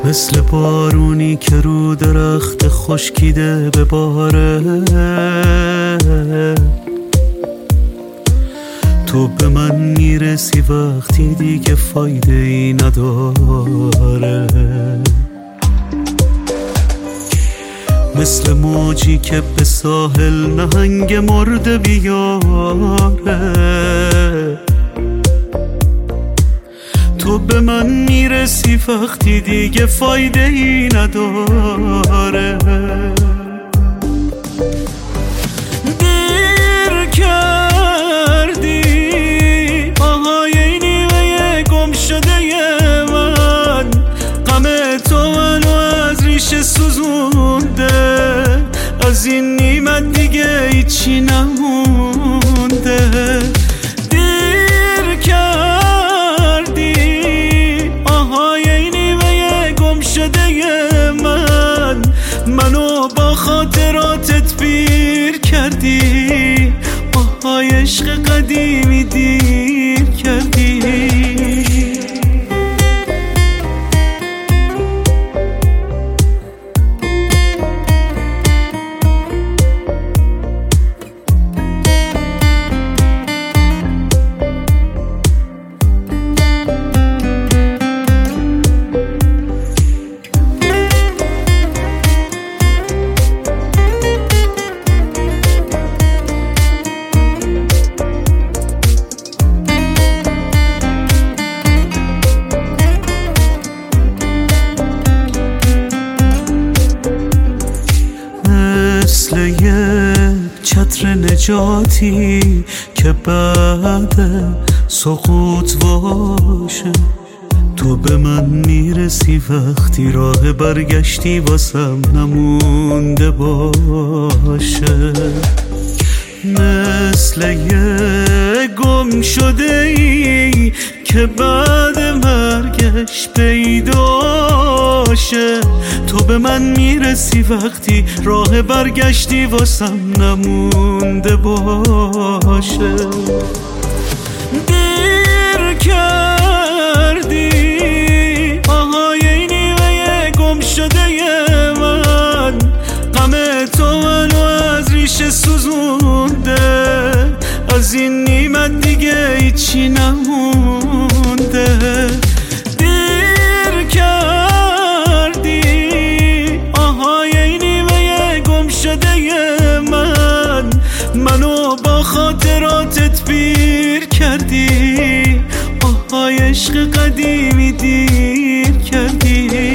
مثل بارونی که رو درخت خشکیده بباره. تو به من میرسی وقتی دیگه فایده ای نداره. مثل موجی که به ساحل نهنگ مرده بیاره. تو به من میرسی وقتی دیگه فایده ای نداره. دیر کردی آهای نیمه گم شده من، غم تو منو از ریشه سوزونده. از این نیمت دیگه هیچی نمونده. منو با خاطراتت پیر کردی، آهای عشق قدیمی دیر کردی. مثل یک چتر نجاتی که بعد سقوط باشه. تو به من میرسی وقتی راه برگشتی واسم نمونده باشه. مثل یک گم شده ای که بعد مرگش پیداشه. تو به من میرسی وقتی راه برگشتی واسم نمونده باشه. دیر کردی آهای نیمه گم شده من، غم تو منو از ریشه سوزونده. از این نیمت دیگه هیچی نمونده. دیر کردی آهای نیمه گم شده من، منو با خاطراتت پیر کردی، آهای عشق قدیمی دیر کردی.